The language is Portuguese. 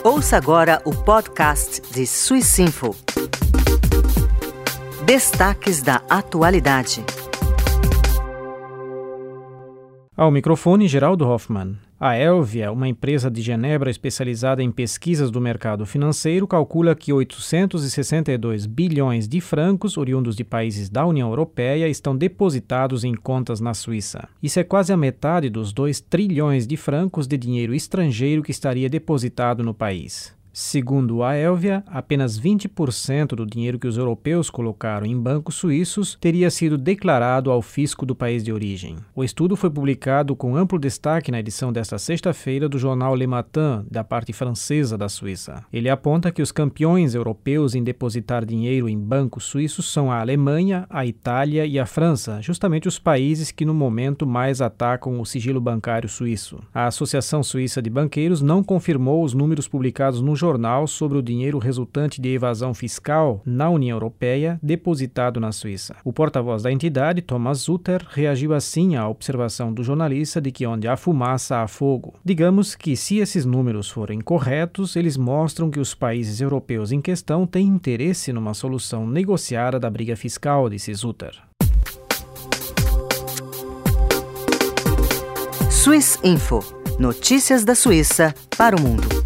Ouça agora o podcast de Swissinfo. Destaques da atualidade. Ao microfone, Geraldo Hoffmann. A Elvia, uma empresa de Genebra especializada em pesquisas do mercado financeiro, calcula que 862 bilhões de francos, oriundos de países da União Europeia, estão depositados em contas na Suíça. Isso é quase a metade dos 2 trilhões de francos de dinheiro estrangeiro que estaria depositado no país. Segundo a Elvia, apenas 20% do dinheiro que os europeus colocaram em bancos suíços teria sido declarado ao fisco do país de origem. O estudo foi publicado com amplo destaque na edição desta sexta-feira do jornal Le Matin, da parte francesa da Suíça. Ele aponta que os campeões europeus em depositar dinheiro em bancos suíços são a Alemanha, a Itália e a França, justamente os países que no momento mais atacam o sigilo bancário suíço. A Associação Suíça de Banqueiros não confirmou os números publicados no jornal sobre o dinheiro resultante de evasão fiscal na União Europeia depositado na Suíça. O porta-voz da entidade, Thomas Sutter, reagiu assim à observação do jornalista de que onde há fumaça há fogo. Digamos que se esses números forem corretos, eles mostram que os países europeus em questão têm interesse numa solução negociada da briga fiscal, disse Sutter. Swissinfo. Notícias da Suíça para o mundo.